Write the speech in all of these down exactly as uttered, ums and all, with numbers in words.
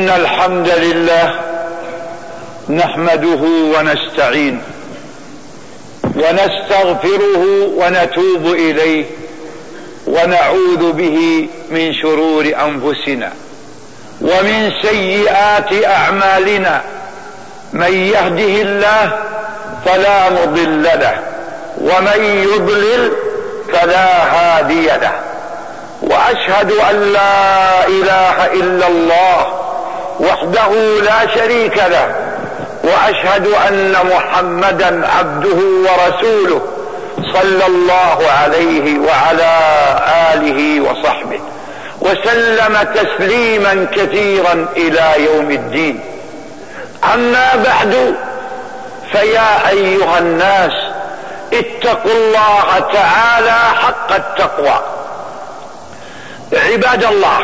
إن الحمد لله نحمده ونستعينه ونستغفره ونتوب إليه ونعوذ به من شرور أنفسنا ومن سيئات أعمالنا. من يهده الله فلا مضل له ومن يضلل فلا هادي له، وأشهد أن لا إله إلا الله وحده لا شريك له، وأشهد أن محمدا عبده ورسوله صلى الله عليه وعلى آله وصحبه وسلم تسليما كثيرا إلى يوم الدين. أما بعد، فيا أيها الناس اتقوا الله تعالى حق التقوى. عباد الله،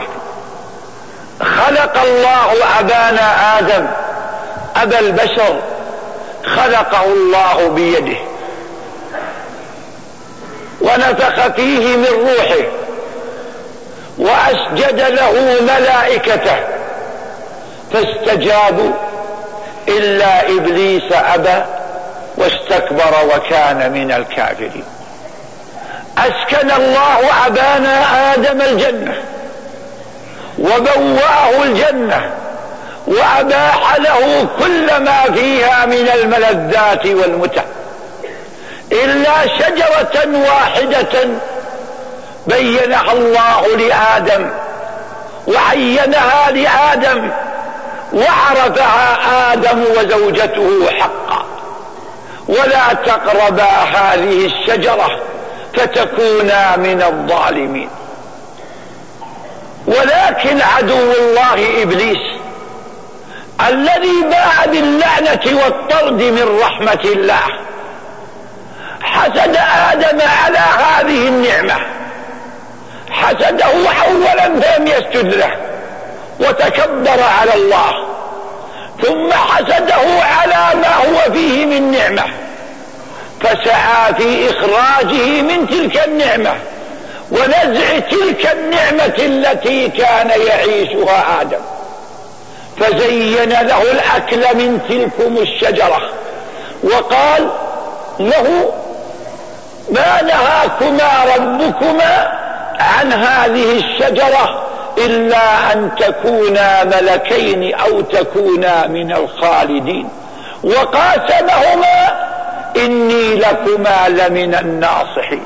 خلق الله أبانا آدم أبا البشر، خلقه الله بيده ونفخ فيه من روحه وأسجد له ملائكته فاستجابوا إلا إبليس أبى واستكبر وكان من الكافرين. أسكن الله أبانا آدم الجنة وبوأه الجنة وأباح له كل ما فيها من الملذات والمتع، إلا شجرة واحدة بينها الله لآدم وعينها لآدم وعرفها آدم وزوجته حقا: ولا تقربا هذه الشجرة فتكونا من الظالمين. ولكن عدو الله إبليس الذي باع باللعنة والطرد من رحمة الله حسد آدم على هذه النعمة، حسده أولا فلم يسجد له وتكبر على الله، ثم حسده على ما هو فيه من نعمة فسعى في إخراجه من تلك النعمة ونزع تلك النعمة التي كان يعيشها آدم، فزين له الأكل من تلكم الشجرة وقال له: ما نهاكما ربكما عن هذه الشجرة إلا أن تكونا ملكين أو تكونا من الخالدين، وقاسمهما إني لكما لمن الناصحين.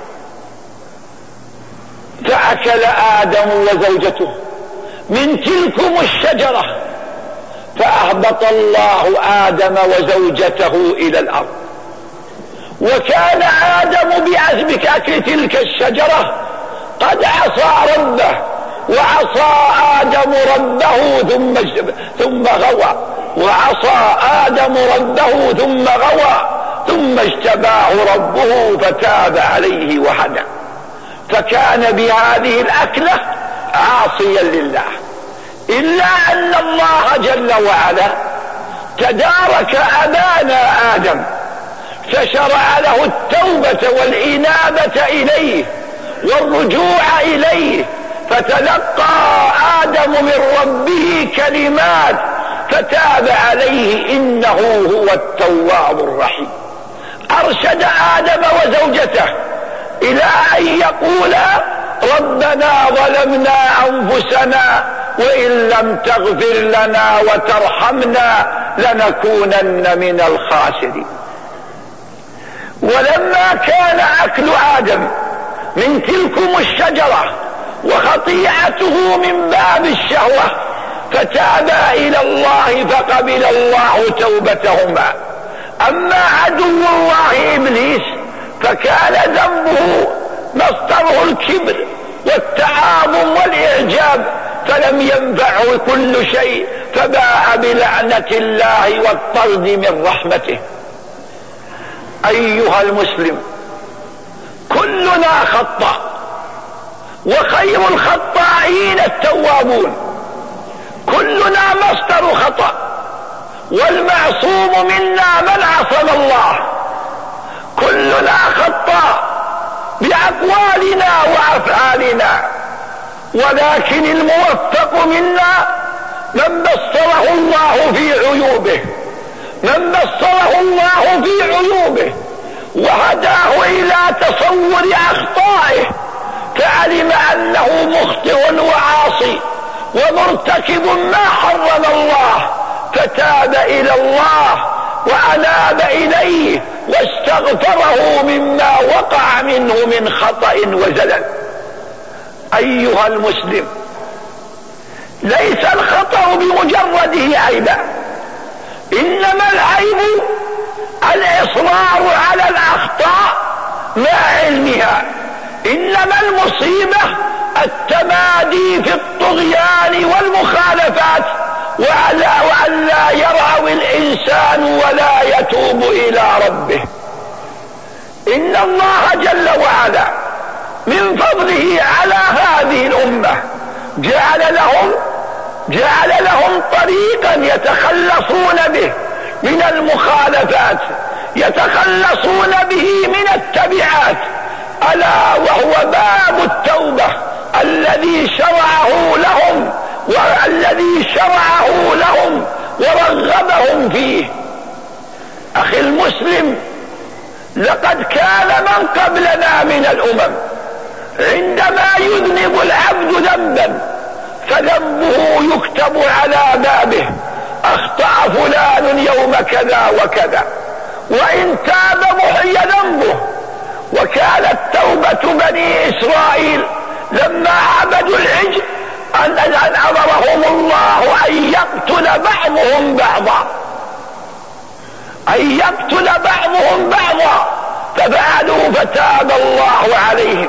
فأكل آدم وزوجته من تلكم الشجرة فأهبط الله آدم وزوجته إلى الأرض. وكان آدم بأكل تلك الشجرة قد عصى ربه، وعصى آدم ربه ثم ثم غوى، وعصى آدم ربه ثم غوى، ثم اجتباه ربه فتاب عليه وهدى، فكان بهذه الأكلة عاصيا لله. إلا أن الله جل وعلا تدارك أبانا آدم فشرع له التوبة والإنابة إليه والرجوع إليه، فتلقى آدم من ربه كلمات فتاب عليه إنه هو التواب الرحيم. أرشد آدم وزوجته إلى أن يقولا: ربنا ظلمنا أنفسنا وإن لم تغفر لنا وترحمنا لنكونن من الخاسرين. ولما كان أكل آدم من تلكم الشجرة وخطيئته من باب الشهوة فتابا إلى الله فقبل الله توبتهما. أما عدو الله إبليس فكان ذنبه مصدره الكبر والتعاظم والإعجاب، فلم ينفعه كل شيء فباء بلعنة الله والطرد من رحمته. أيها المسلم، كلنا خطأ، وخير الخطائين التوابون. كلنا مصدر خطأ، والمعصوم منا من عصم الله. كلنا خطأ بأقوالنا وأفعالنا، ولكن الموفق منا من الله في عيوبه، من بصره الله في عيوبه وهداه إلى تصور أخطائه، فعلم أنه مخطئ وعاصي ومرتكب ما حرم الله، فتاب إلى الله وأناب إليه واستغفره مما وقع منه من خطأ وزلل. أيها المسلم، ليس الخطأ بمجرده عيبا، إنما العيب الإصرار على الأخطاء مع علمها، إنما المصيبة التمادي في الطغيان والمخالفات وأن لا يرعوي الإنسان ولا يتوب إلى ربه. إن الله جل وعلا من فضله على هذه الأمة جعل لهم جعل لهم طريقا يتخلصون به من المخالفات، يتخلصون به من التبعات، ألا وهو باب التوبة الذي شرعه لهم والذي شرعه لهم ورغبهم فيه. أخي المسلم، لقد كان من قبلنا من الأمم عندما يذنب العبد ذنبا فذنبه يكتب على بابه: أخطأ فلان يوم كذا وكذا، وإن تاب محي ذنبه. وكانت توبة بني إسرائيل لما عبدوا العجل أن أمرهم الله أن يقتل بعضهم بعضا، أن يقتل بعضهم بعضا، ففعلوا فتاب الله عليهم.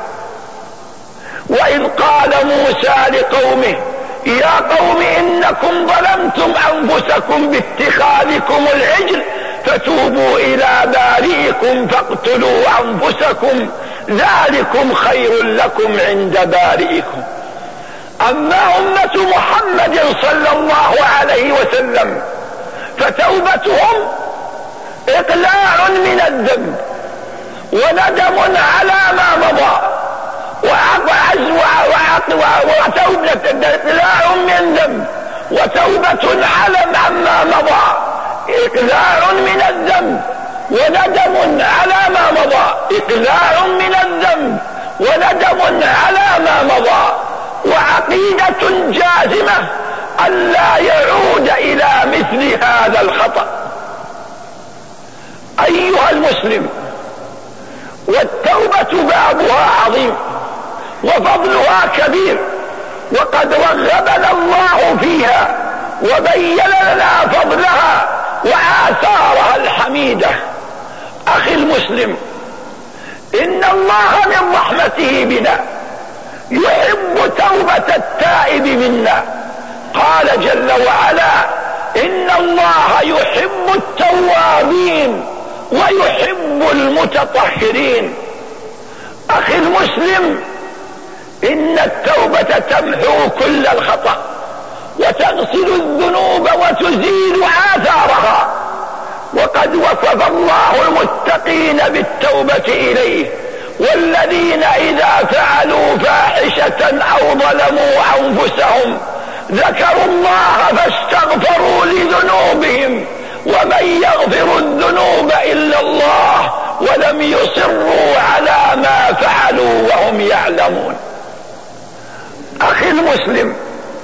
وإذ قال موسى لقومه: يا قوم إنكم ظلمتم أنفسكم باتخاذكم العجل فتوبوا إلى بارئكم فاقتلوا أنفسكم ذلكم خير لكم عند بارئكم. أما أمة محمد صلى الله عليه وسلم فتوبتهم إقلاع من الذنب وندم على ما مضى، وتوبة إقلاع من ذنب وتوبة على عما مضى، إقلاع من الذنب وندم على ما مضى، إقلاع من الذنب وندم على ما مضى، وعقيدة جازمة ألا يعود إلى مثل هذا الخطأ. أيها المسلم، والتوبة بابها عظيم وفضلها كبير، وقد رغبنا الله فيها وبين لنا فضلها وآثارها الحميدة. أخي المسلم، إن الله من رحمته بنا يحب توبة التائب منا، قال جل وعلا: إن الله يحب التوابين ويحب المتطهرين. أخي المسلم، إن التوبة تمحو كل الخطأ وتغسل الذنوب وتزيل آثارها، وقد وصف الله المتقين بالتوبة إليه: والذين إذا فعلوا فاحشة أو ظلموا أنفسهم ذكروا الله فاستغفروا لذنوبهم ومن يغفر الذنوب إلا الله ولم يصروا على ما فعلوا وهم يعلمون. أخي المسلم،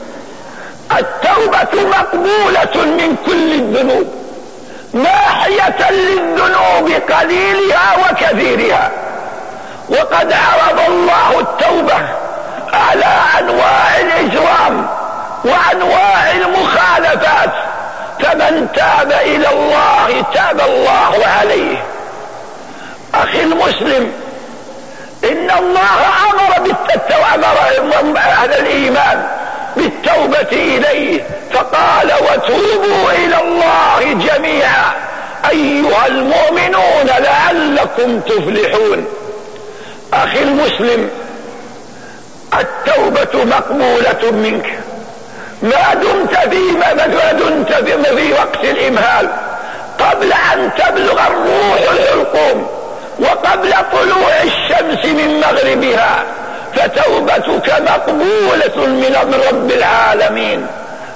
التوبة مقبولة من كل الذنوب، ماحية للذنوب قليلها وكثيرها، وقد عرض الله التوبة على أنواع الإجرام وأنواع المخالفات، فمن تاب إلى الله تاب الله عليه. أخي المسلم، إن الله أمر بالتوبة، أمر أهل الإيمان بالتوبة إليه، فقال: وتوبوا إلى الله جميعا أيها المؤمنون لعلكم تفلحون. أخي المسلم، التوبة مقبولة منك ما دمت في ما دمت في وقت الإمهال، قبل أن تبلغ الروح الحلقوم وقبل طلوع الشمس من مغربها، فتوبتك مقبولة من رب العالمين.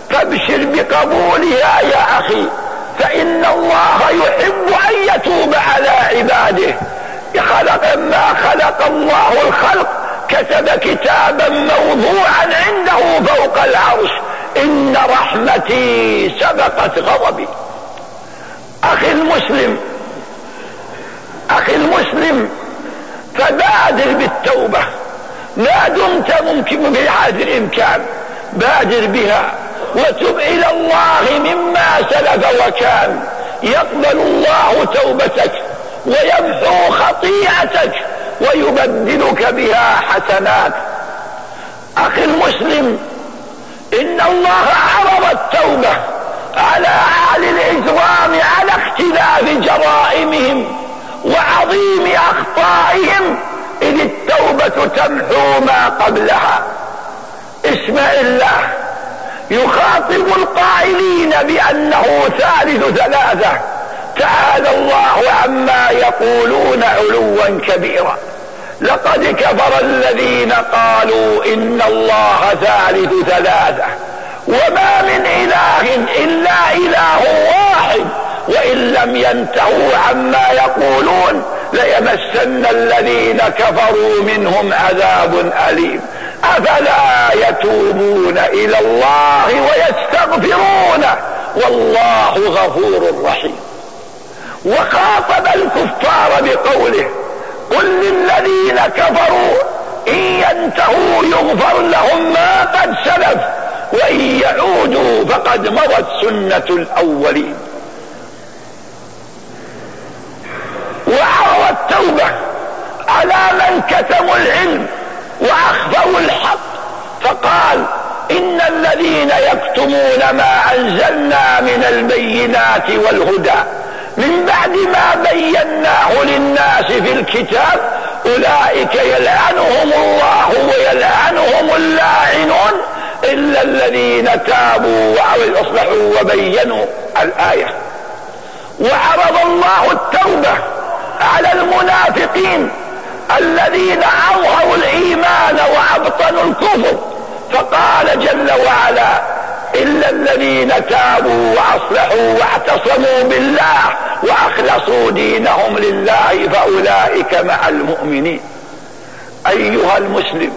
فابشر بقبولها يا أخي، فإن الله يحب أن يتوب على عباده. خلق ما خلق الله الخلق كتب كتابا موضوعا عنده فوق العرش: إن رحمتي سبقت غضبي. أخي المسلم أخي المسلم فبادر بالتوبة ما دمت ممكن بهذا الإمكان، بادر بها وتب إلى الله مما سلف وكان. يقبل الله توبتك ويمحو خطيئتك ويبدلك بها حسنات. أخي المسلم، إن الله عرض التوبة على أهل الإجرام على اختلاف جرائمهم وعظيم أخطائهم، إذ التوبة تمحو ما قبلها. اسمع الله يخاطب القائلين بأنه ثالث ثلاثة: تعالى الله عما يقولون علوا كبيرا، لقد كفر الذين قالوا إن الله ثالث ثلاثة وما من إله إلا إله واحد، وإن لم ينتهوا عما يقولون ليمسن الذين كفروا منهم عذاب أليم. أفلا يتوبون إلى الله ويستغفرونه والله غفور رحيم. وخاطب الكفار بقوله: قل للذين كفروا إن ينتهوا يغفر لهم ما قد سلف وإن يعودوا فقد مضت سنة الأولين. وعرض التوبة على من كتموا العلم وأخفوا الحق، فقال: إن الذين يكتمون ما أنزلنا من البينات والهدى من بعد ما بيناه للناس في الكتاب أولئك يلعنهم الله ويلعنهم اللاعنون إلا الذين تابوا وأصلحوا وبينوا الآية. وعرض الله التوبة على المنافقين الذين أظهروا الإيمان وأبطنوا الكفر، فقال جل وعلا: إلا الذين تابوا وأصلحوا واعتصموا بالله وأخلصوا دينهم لله فأولئك مع المؤمنين. أيها المسلم،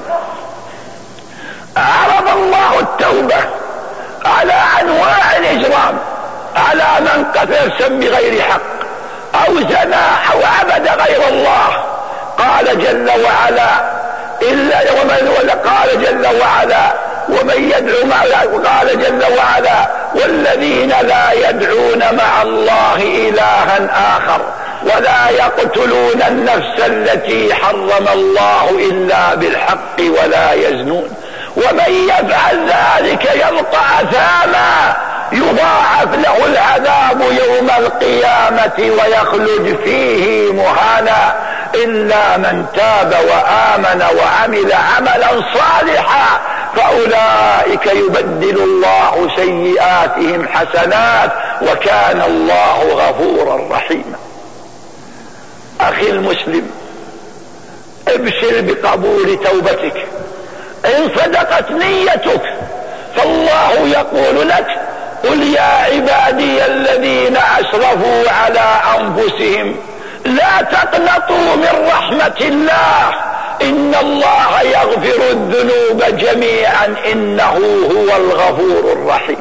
عرض الله التوبة على أنواع الإجرام، على من قتل نفسا بغير حق أو زنى أو عبد غير الله. قال جل وعلا: إلا ومن قال جل وعلا: ومن يدعو مع الله، قال جل وعلا: والذين لا يدعون مع الله إلها آخر ولا يقتلون النفس التي حرم الله إلا بالحق ولا يزنون ومن يفعل ذلك يلقى أثاما يضاعف له العذاب يوم القيامة ويخلد فيه مهانا إلا من تاب وآمن وعمل عملا صالحا فأولئك يبدل الله سيئاتهم حسنات وكان الله غفورا رحيما. أخي المسلم، ابشر بقبول توبتك إن صدقت نيتك، فالله يقول لك: قل يا عبادي الذين أسرفوا على أنفسهم لا تقنطوا من رحمة الله إن الله يغفر الذنوب جميعا إنه هو الغفور الرحيم.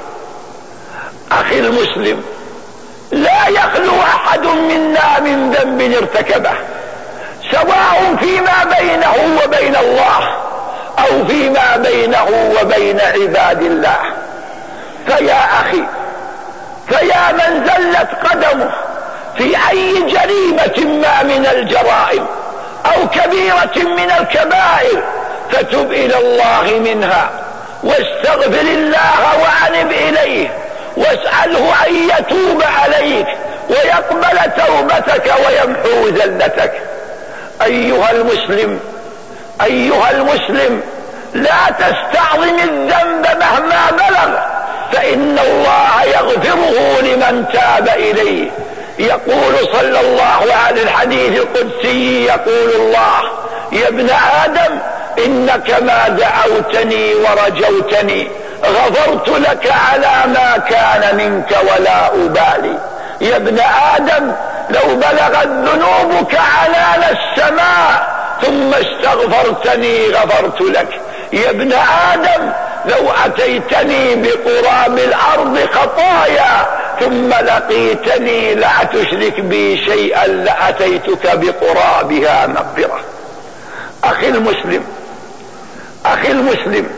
أخي المسلم، لا يخلو أحد منا من ذنب ارتكبه، سواء فيما بينه وبين الله أو فيما بينه وبين عباد الله. فيا أخي، فيا من زلت قدمه في أي جريمة ما من الجرائم أو كبيرة من الكبائر، فتب إلى الله منها واستغفر الله وأنب إليه واسأله أن يتوب عليك ويقبل توبتك ويمحو ذلتك. أيها المسلم أيها المسلم لا تستعظم الذنب مهما بلغ، فإن الله يغفره لمن تاب إليه. يقول صلى الله عليه الحديث القدسي، يقول الله: يا ابن آدم إنك ما دعوتني ورجوتني غفرت لك على ما كان منك ولا أبالي. يا ابن آدم لو بلغت ذنوبك عنان السماء ثم استغفرتني غفرت لك. يا ابن آدم لو أتيتني بقراب الأرض خطايا ثم لقيتني لا تشرك بي شيئا لأتيتك بقرابها مغفرة. أخي المسلم أخي المسلم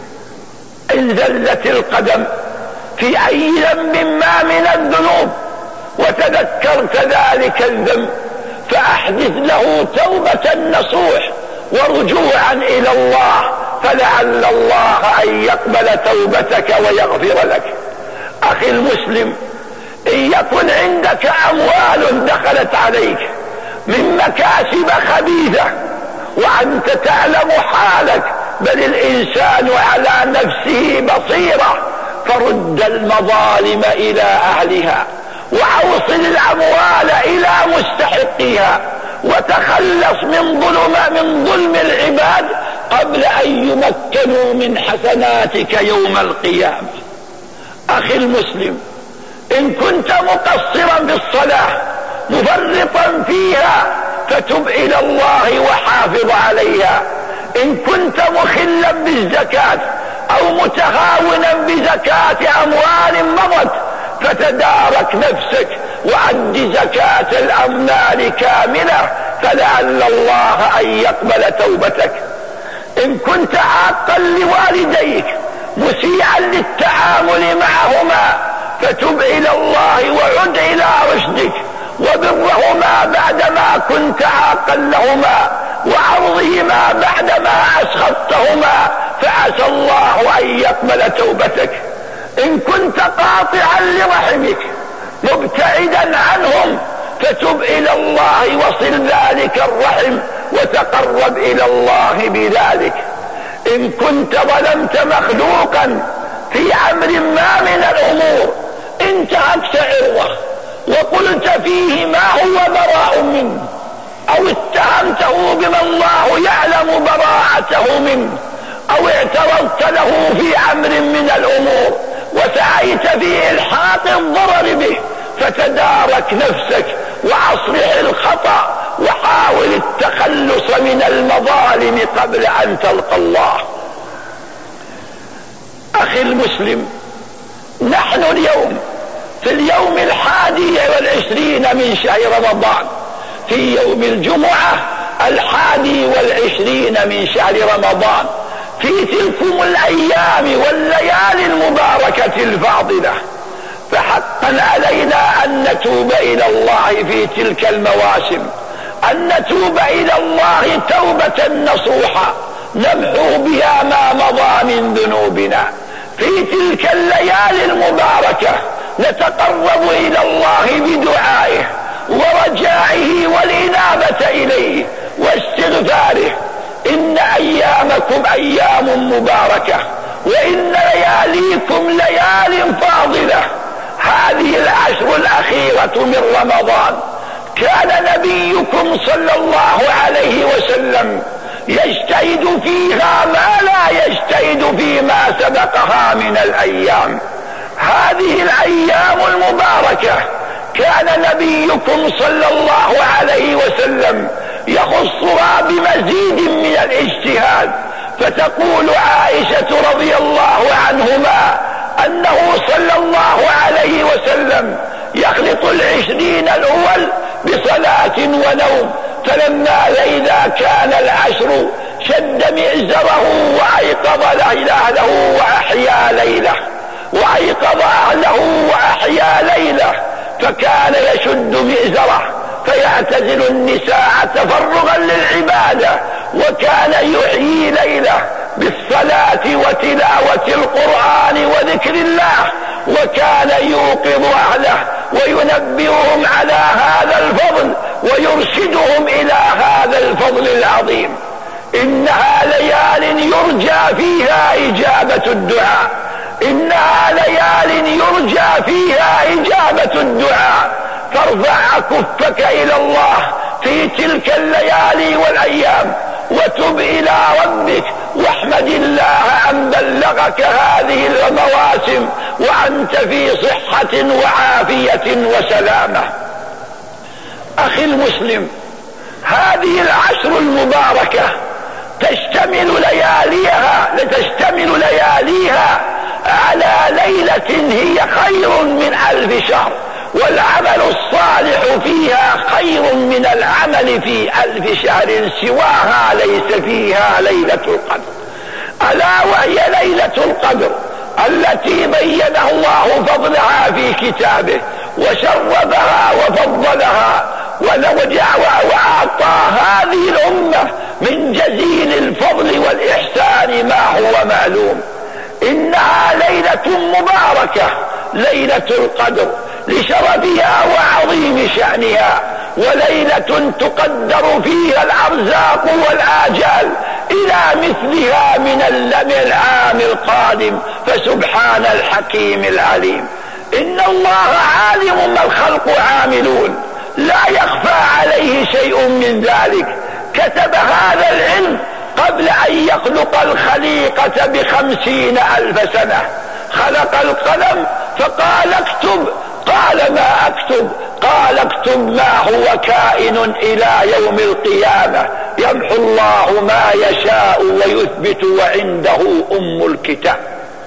إن زلت القدم في أي ذنب ما من الذنوب وتذكرت ذلك الذنب فأحدث له توبة نصوح ورجوعا إلى الله، فلعل الله أن يقبل توبتك ويغفر لك. أخي المسلم إن يكن عندك أموال دخلت عليك من مكاسب خبيثة وأنت تعلم حالك، بل الإنسان على نفسه بصيرة، فرد المظالم إلى أهلها وأوصل الأموال إلى مستحقيها وتخلص من ظلم من ظلم العباد قبل أن يمكنوا من حسناتك يوم القيامة. أخي المسلم إن كنت مقصرا بالصلاة مفرطا فيها فتب إلى الله وحافظ عليها. إن كنت مخلا بالزكاة أو متهاونا بزكاة أموال مضت فتدارك نفسك وأد زكاة الأموال كاملة، فلعل الله أن يقبل توبتك. إن كنت عاقا لوالديك مسيئا للتعامل معهما فتب إلى الله وعد إلى رشدك وبرهما بعدما كنت عاقا لهما وعرضهما بعدما أسخطتهما، فعسى الله أن يقبل توبتك. إن كنت قاطعا لرحمك مبتعدا عنهم فتب إلى الله وصل ذلك الرحم وتقرب إلى الله بذلك. إن كنت ظلمت مخلوقا في أمر ما من الأمور انتهكت عرضه وقلت فيه ما هو براء منه أو اتهمته بما الله يعلم براءته منه أو اعترضت له في أمر من الأمور وسعيت في إلحاق الضرر به، فتدارك نفسك وأصلح الخطأ وحاول التخلص من المظالم قبل أن تلقى الله. أخي المسلم نحن اليوم في اليوم الحادي والعشرين من شهر رمضان، في يوم الجمعة الحادي والعشرين من شهر رمضان، في تلكم الأيام والليالي المباركة الفاضلة، فحقا علينا أن نتوب إلى الله في تلك المواسم، أن نتوب إلى الله توبة نصوحة نمحو بها ما مضى من ذنوبنا. في تلك الليالي المباركة نتقرب إلى الله بدعائه ورجائه والإنابة إليه واستغفاره. إن أيامكم أيام مباركة وإن لياليكم ليال فاضلة. هذه العشر الأخيرة من رمضان كان نبيكم صلى الله عليه وسلم يجتهد فيها ما لا يجتهد فيما سبقها من الأيام. هذه الأيام المباركة كان نبيكم صلى الله عليه وسلم يخصها بمزيد من الاجتهاد، فتقول عائشة رضي الله عنهما أنه صلى الله عليه وسلم يخلط العشرين الأول بصلاة ونوم، فلما إذا كان العشر شد مئزره وأيقظ أهله وأحيا ليله وأيقظ أهله وأحيا ليله، فكان يشد مئزره فيعتزل النساء تفرغا للعبادة، وكان يحيي ليله بالصلاة وتلاوة القرآن وذكر الله، وكان يوقظ أهله وينبههم على هذا الفضل ويرشدهم إلى هذا الفضل العظيم. إنها ليال يرجى فيها إجابة الدعاء، إنها ليال يرجى فيها إجابة الدعاء، فارفع كفك إلى الله في تلك الليالي والأيام وتب إلى ربك واحمد الله أن بلغك هذه المواسم وأنت في صحة وعافية وسلامة. أخي المسلم، هذه العشر المباركة تشتمل لياليها لتشتمل لياليها على ليلة هي خير من ألف شهر، والعمل الصالح فيها خير من العمل في ألف شهر سواها ليس فيها ليلة القدر. ألا وهي ليلة القدر التي بين الله فضلها في كتابه وشرفها وفضلها وأعطى هذه الأمة من جزيل الفضل والإحسان ما هو معلوم. إنها ليلة مباركة، ليلة القدر، لشرفها وعظيم شأنها، وليلة تقدر فيها الأرزاق والآجال إلى مثلها من العام القادم، فسبحان الحكيم العليم. إن الله عالم ما الخلق عاملون، لا يخفى عليه شيء من ذلك. كتب هذا العلم قبل أن يخلق الخليقة بخمسين ألف سنة. خلق القلم فقال اكتب، قال ما اكتب؟ قال اكتب ما هو كائن إلى يوم القيامة، يمحو الله ما يشاء ويثبت وعنده أم الكتاب.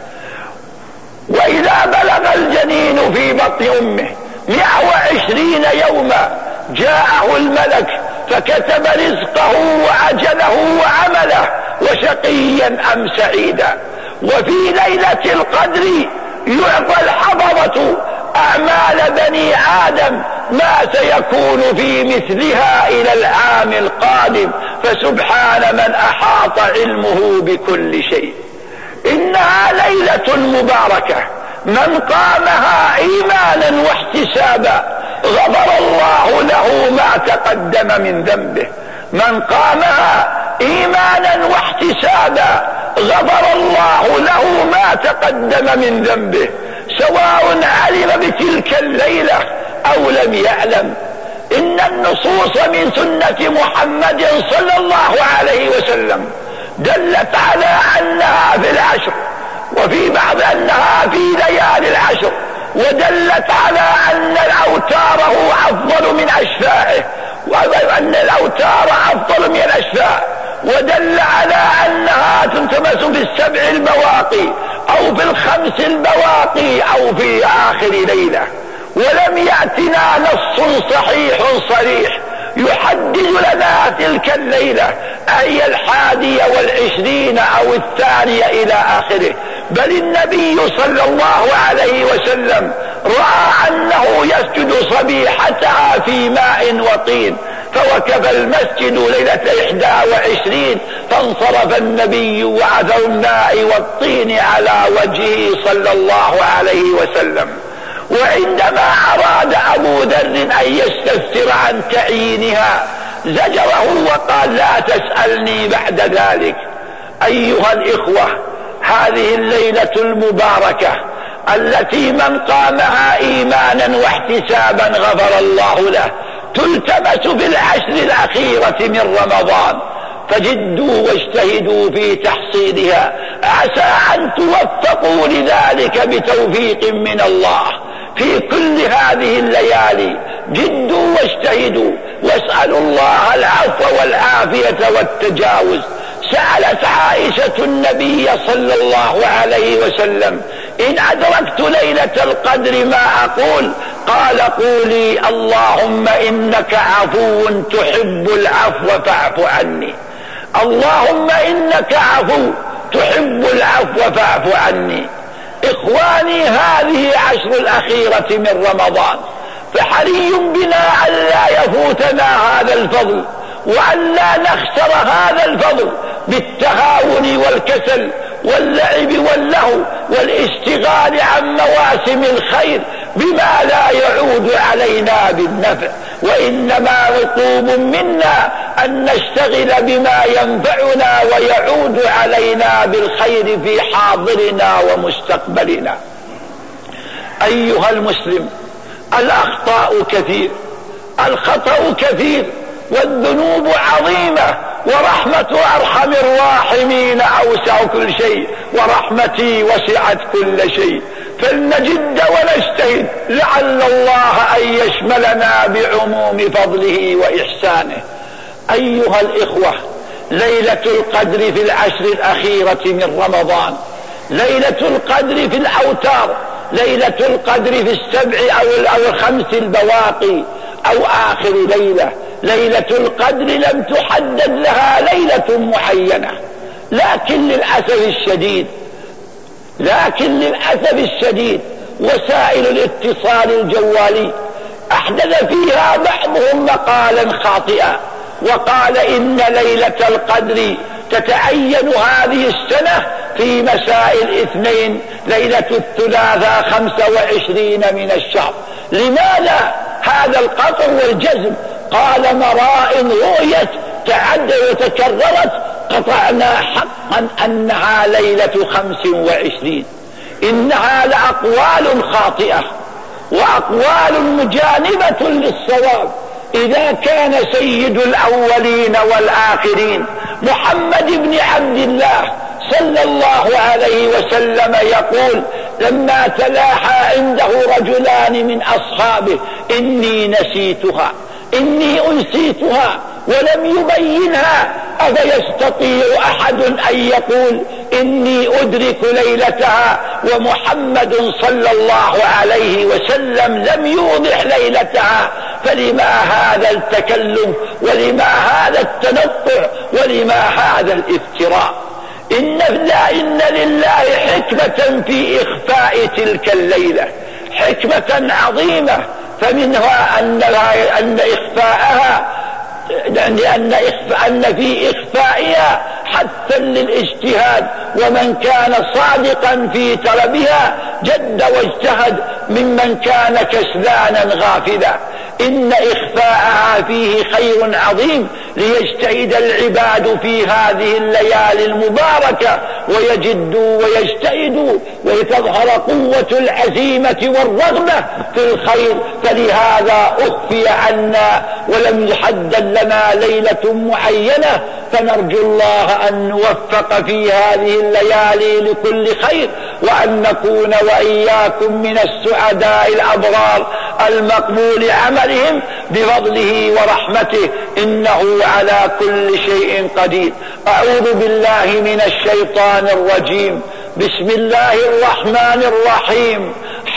وإذا بلغ الجنين في بطن أمه مئة وعشرين يوما جاءه الملك فكتب رزقه وأجله وعمله وشقيا أم سعيدا. وفي ليلة القدر يعطى الحفظة أعمال بني آدم ما سيكون في مثلها إلى العام القادم، فسبحان من أحاط علمه بكل شيء. إنها ليلة مباركة، من قامها إيمانا واحتسابا غفر الله له ما تقدم من ذنبه. من قامها إيمانا واحتسابا غفر الله له ما تقدم من ذنبه، سواء علم بتلك الليلة أو لم يعلم. إن النصوص من سنة محمد صلى الله عليه وسلم دلت على أنها في العشر، وفي بعض أنها في ليالي العشر، ودلت على أن الأوتار هو أفضل من أشفاعه، وأن الأوتار أفضل من الأشفاع، ودل على أنها تلتمس في السبع البواقي أو في الخمس البواقي أو في آخر ليلة. ولم يأتنا نص صحيح صريح يحدد لنا تلك الليلة أي الحادية والعشرين أو الثانية إلى آخره، بل النبي صلى الله عليه وسلم رأى أنه يسجد صبيحتها في ماء وطين، فوكب المسجد ليلة إحدى وعشرين، فانصرف النبي وعثر الماء والطين على وجهه صلى الله عليه وسلم. وعندما أراد أبو ذر أن يستفسر عن تعيينها زجره وقال لا تسألني بعد ذلك. أيها الإخوة، هذه الليلة المباركة التي من قامها إيمانا واحتسابا غفر الله له تلتمس في العشر الأخيرة من رمضان، فجدوا واجتهدوا في تحصيلها، عسى أن توفقوا لذلك بتوفيق من الله في كل هذه الليالي. جدوا واجتهدوا واسألوا الله العفو والعافية والتجاوز. سألت عائشة النبي صلى الله عليه وسلم إن أدركت ليلة القدر ما أقول؟ قال قولي اللهم إنك عفو تحب العفو فاعف عني. اللهم إنك عفو تحب العفو فاعف عني. إخواني، هذه عشر الأخيرة من رمضان، فحري بنا أن لا يفوتنا هذا الفضل، وأن لا نخسر هذا الفضل بالتهاون والكسل واللعب واللهو والاشتغال عن مواسم الخير بما لا يعود علينا بالنفع، وإنما مطلوب منا أن نشتغل بما ينفعنا ويعود علينا بالخير في حاضرنا ومستقبلنا. أيها المسلم، الأخطاء كثير، الخطأ كثير، والذنوب عظيمة، ورحمة أرحم الراحمين أوسع كل شيء، ورحمتي وسعت كل شيء، فلنجد ونجتهد لعل الله أن يشملنا بعموم فضله وإحسانه. أيها الإخوة، ليلة القدر في العشر الأخيرة من رمضان، ليلة القدر في الأوتار، ليلة القدر في السبع أو الخمس البواقي أو آخر ليلة. ليلة القدر لم تحدد لها ليلة معينة، لكن للأسف الشديد لكن للأسف الشديد وسائل الاتصال الجوالي أحدث فيها بعضهم مقالا خاطئا، وقال إن ليلة القدر تتعين هذه السنة في مساء الاثنين، ليلة الثلاثاء خمسة وعشرين من الشهر. لماذا هذا القطع والجزم؟ قال مراء رؤيت تعدد وتكررت قطعنا حقا أنها ليلة خمس وعشرين. إنها لأقوال خاطئة وأقوال مجانبة للصواب. إذا كان سيد الأولين والآخرين محمد بن عبد الله صلى الله عليه وسلم يقول لما تلاحى عنده رجلان من أصحابه إني نسيتها إني أنسيتها ولم يبينها، أفيستطيع أحد أن يقول إني أدرك ليلتها ومحمد صلى الله عليه وسلم لم يوضح ليلتها؟ فلما هذا التكلم ولما هذا التنطع ولما هذا الافتراء؟ إن, لا إن لله حكمة في إخفاء تلك الليلة، حكمة عظيمة، فمنها أن, أن إخفاءها لأن أن في إخفائها حتى للاجتهاد، ومن كان صادقا في طلبها جد واجتهد ممن كان كسلانا غافلا. إن إخفاءها فيه خير عظيم ليجتهد العباد في هذه الليالي المباركة ويجدوا ويجتهدوا ويتظهر قوة العزيمة والرغبة في الخير، فلهذا أخفي عنا ولم يحدد لنا ليلة معينة، فنرجو الله أن نوفق في هذه الليالي لكل خير، وأن نكون وإياكم من السعداء الأبرار المقبول عملهم بفضله ورحمته، إنه على كل شيء قدير. أعوذ بالله من الشيطان الرجيم. بسم الله الرحمن الرحيم.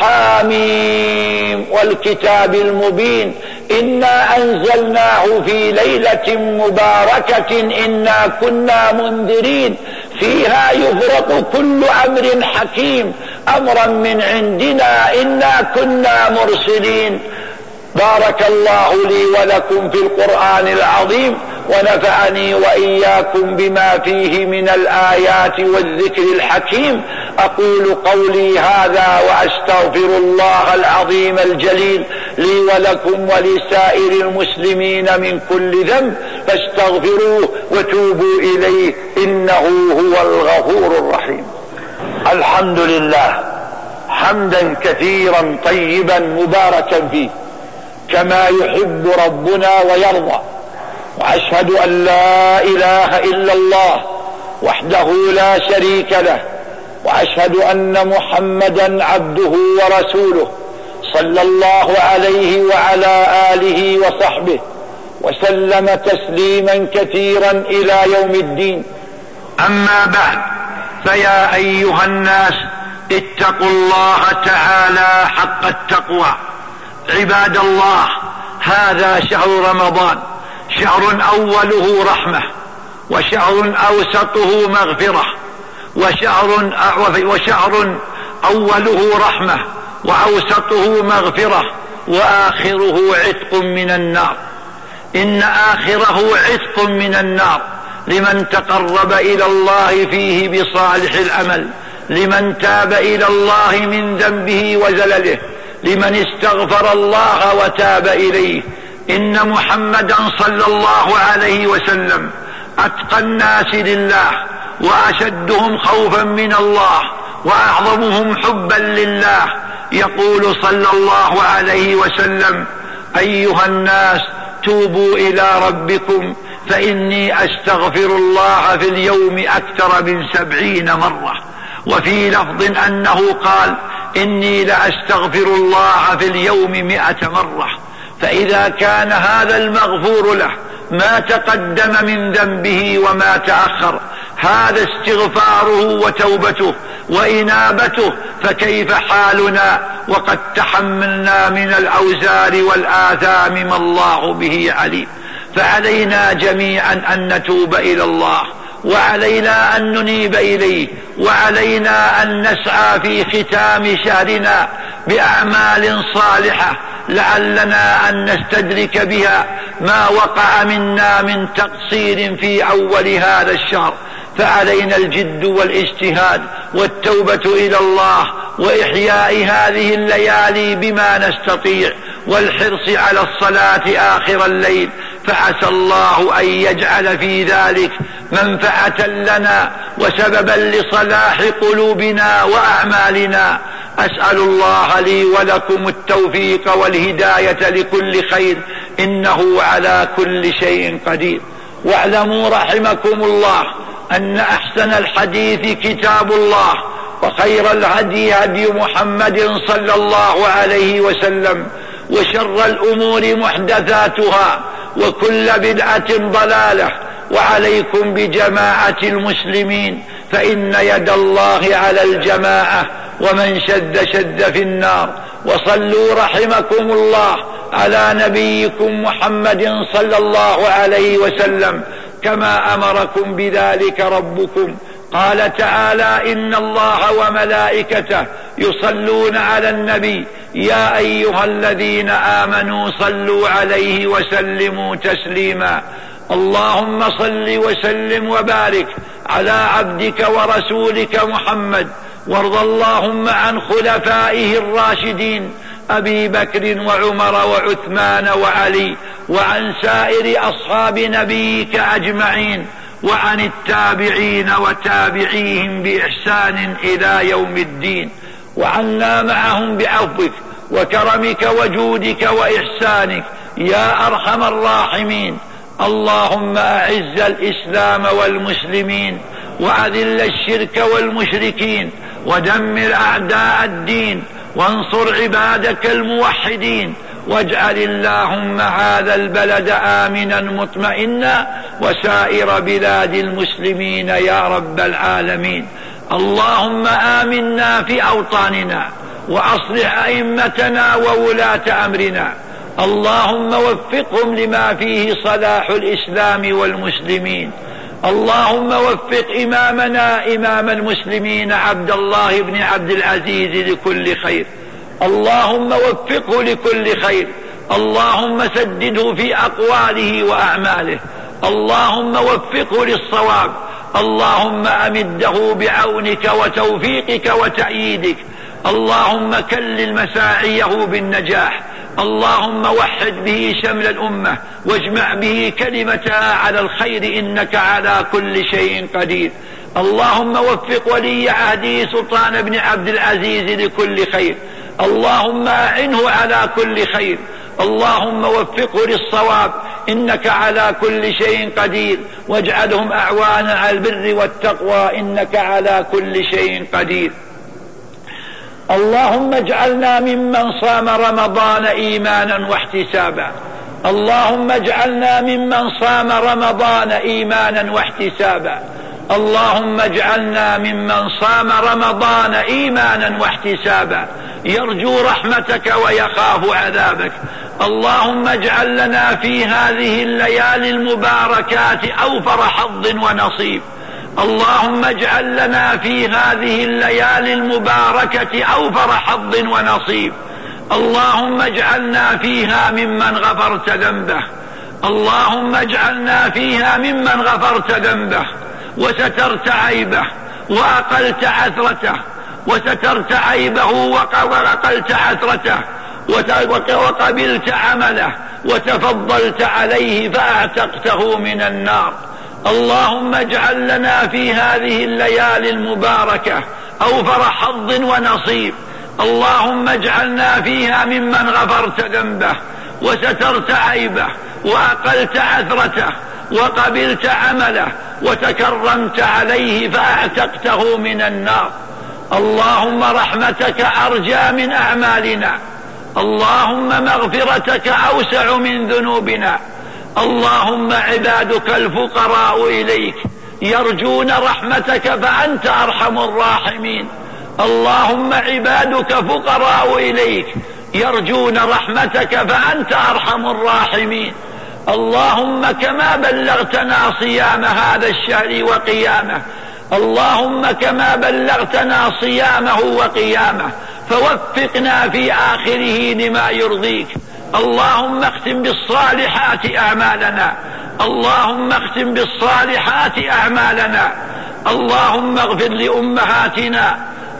حاميم والكتاب المبين إنا أنزلناه في ليلة مباركة إنا كنا منذرين فيها يفرق كل أمر حكيم أمرا من عندنا إنا كنا مرسلين. بارك الله لي ولكم في القرآن العظيم، ونفعني وإياكم بما فيه من الآيات والذكر الحكيم. أقول قولي هذا وأستغفر الله العظيم الجليل لي ولكم ولسائر المسلمين من كل ذنب، فاستغفروه وتوبوا إليه إنه هو الغفور الرحيم. الحمد لله حمدا كثيرا طيبا مباركا فيه كما يحب ربنا ويرضى، وأشهد أن لا إله إلا الله وحده لا شريك له، وأشهد أن محمدا عبده ورسوله صلى الله عليه وعلى آله وصحبه وسلم تسليما كثيرا إلى يوم الدين. أما بعد، فيا أيها الناس اتقوا الله تعالى حق التقوى. عباد الله، هذا شهر رمضان، شهر أوله رحمة، وشهر أوسطه مغفرة، وشهر, وشهر أوله رحمة وأوسطه مغفرة وآخره عتق من النار. إن آخره عتق من النار لمن تقرب إلى الله فيه بصالح العمل، لمن تاب إلى الله من ذنبه وزلله، لمن استغفر الله وتاب إليه. إن محمدا صلى الله عليه وسلم أتقى الناس لله وأشدهم خوفا من الله وأعظمهم حبا لله. يقول صلى الله عليه وسلم: أيها الناس توبوا إلى ربكم فإني أستغفر الله في اليوم أكثر من سبعين مرة. وفي لفظ أنه قال إني لأستغفر الله في اليوم مئة مرة. فإذا كان هذا المغفور له ما تقدم من ذنبه وما تأخر هذا استغفاره وتوبته وإنابته، فكيف حالنا وقد تحملنا من الأوزار والآثام ما الله به عليم. فعلينا جميعا أن نتوب إلى الله، وعلينا أن ننيب إليه، وعلينا أن نسعى في ختام شهرنا بأعمال صالحة لعلنا أن نستدرك بها ما وقع منا من تقصير في أول هذا الشهر. فعلينا الجد والاجتهاد والتوبة إلى الله وإحياء هذه الليالي بما نستطيع، والحرص على الصلاة آخر الليل، فعسى الله أن يجعل في ذلك منفعة لنا وسببا لصلاح قلوبنا وأعمالنا. أسأل الله لي ولكم التوفيق والهداية لكل خير، إنه على كل شيء قدير. واعلموا رحمكم الله أن أحسن الحديث كتاب الله، وخير الهدي هدي محمد صلى الله عليه وسلم، وشر الأمور محدثاتها، وكل بدعة ضلالة. وعليكم بجماعة المسلمين، فإن يد الله على الجماعة، ومن شد شد في النار. وصلوا رحمكم الله على نبيكم محمد صلى الله عليه وسلم كما أمركم بذلك ربكم. قال تعالى: إن الله وملائكته يصلون على النبي يا أيها الذين آمنوا صلوا عليه وسلموا تسليما. اللهم صل وسلم وبارك على عبدك ورسولك محمد، وارض اللهم عن خلفائه الراشدين أبي بكر وعمر وعثمان وعلي، وعن سائر أصحاب نبيك أجمعين، وعن التابعين وتابعيهم بإحسان إلى يوم الدين، وعنا معهم بعفوك وكرمك وجودك وإحسانك يا أرحم الراحمين. اللهم أعز الإسلام والمسلمين، وأذل الشرك والمشركين، ودمر أعداء الدين، وانصر عبادك الموحدين، واجعل اللهم هذا البلد آمنا مطمئنا، وسائر بلاد المسلمين يا رب العالمين. اللهم آمنا في أوطاننا، وأصلح أئمتنا وولاة أمرنا. اللهم وفقهم لما فيه صلاح الإسلام والمسلمين. اللهم وفق إمامنا إمام المسلمين عبد الله بن عبد العزيز لكل خير. اللهم وفقه لكل خير. اللهم سدده في أقواله وأعماله. اللهم وفقه للصواب. اللهم أمده بعونك وتوفيقك وتأييدك. اللهم كلل مساعيه بالنجاح. اللهم وحد به شمل الأمة، واجمع به كلمتها على الخير، إنك على كل شيء قدير. اللهم وفق ولي عهده سلطان بن عبد العزيز لكل خير. اللهم أعنه على كل خير. اللهم وفقه للصواب، إنك على كل شيء قدير. واجعلهم أعوانا على البر والتقوى، إنك على كل شيء قدير. اللهم اجعلنا ممن صام رمضان إيمانا واحتسابا. اللهم اجعلنا ممن صام رمضان إيمانا واحتسابا. اللهم اجعلنا ممن صام رمضان إيمانا واحتسابا، يرجو رحمتك ويخاف عذابك. اللهم اجعل لنا في هذه الليالي المباركات أوفر حظ ونصيب. اللهم اجعل لنا في هذه الليالي المباركة أوفر حظ ونصيب. اللهم اجعلنا فيها ممن غفرت ذنبه. اللهم اجعلنا فيها ممن غفرت ذنبه، وسترت عيبه، وأقلت عثرته، وسترت عيبه وأقلت عثرته، وقبلت عمله، وتفضلت عليه فأعتقته من النار. اللهم اجعل لنا في هذه الليالي المباركة أوفر حظ ونصيب. اللهم اجعلنا فيها ممن غفرت ذنبه، وسترت عيبه، وأقلت عثرته، وقبلت عمله وتكرمت عليه فأعتقته من النار. اللهم رحمتك أرجى من أعمالنا، اللهم مغفرتك أوسع من ذنوبنا. اللهم عبادك الفقراء إليك يرجون رحمتك فأنت أرحم الراحمين. اللهم عبادك فقراء إليك يرجون رحمتك فأنت أرحم الراحمين. اللهم كما بلغتنا صيام هذا الشهر وقيامه، اللهم كما بلغتنا صيامه وقيامه فوفقنا في آخره لما يرضيك. اللهم اختم بالصالحات أعمالنا، اللهم اختم بالصالحات أعمالنا. اللهم اغفر لأمهاتنا،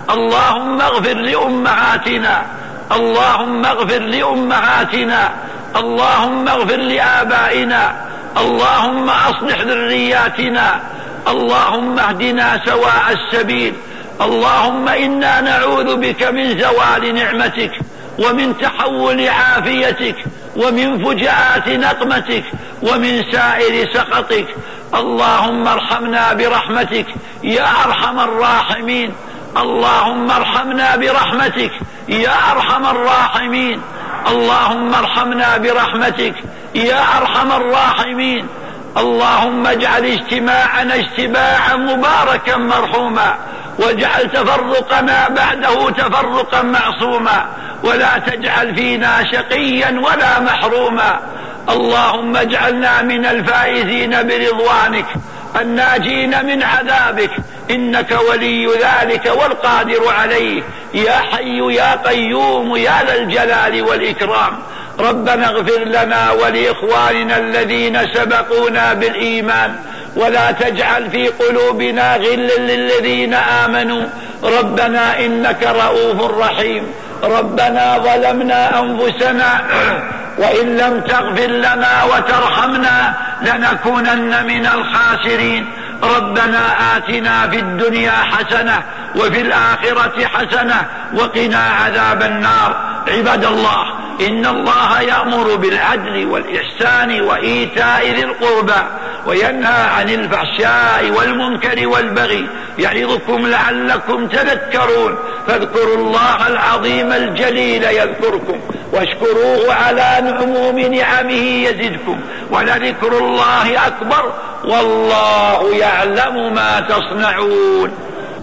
اللهم اغفر لأمهاتنا، اللهم اغفر لأمهاتنا، اللهم اغفر لآبائنا، اللهم أصلح ذرياتنا، اللهم اهدنا سواء السبيل. اللهم إنا نعوذ بك من زوال نعمتك ومن تحول عافيتك ومن فجاءات نقمتك ومن سائر سخطك. اللهم ارحمنا برحمتك يا أرحم الراحمين، اللهم ارحمنا برحمتك يا أرحم الراحمين، اللهم ارحمنا برحمتك يا أرحم الراحمين. اللهم اجعل اجتماعنا اجتماعا مباركا مرحوما، واجعل تفرقنا بعده تفرقا معصوما، ولا تجعل فينا شقيا ولا محروما. اللهم اجعلنا من الفائزين برضوانك الناجين من عذابك، إنك ولي ذلك والقادر عليه. يا حي يا قيوم يا ذا الجلال والإكرام. ربنا اغفر لنا ولإخواننا الذين سبقونا بالإيمان، ولا تجعل في قلوبنا غلا للذين آمنوا. ربنا إنك رؤوف رحيم. ربنا ظلمنا أنفسنا وإن لم تغفر لنا وترحمنا لنكونن من الخاسرين. ربنا آتنا في الدنيا حسنة وفي الآخرة حسنة وقنا عذاب النار. عباد الله، إن الله يأمر بالعدل والإحسان وإيتاء ذي القربى وينهى عن الفحشاء والمنكر والبغي يعظكم لعلكم تذكرون. فاذكروا الله العظيم الجليل يذكركم، واشكروه على عموم نعمه يزدكم، ولذكر الله أكبر والله يعلم ما تصنعون.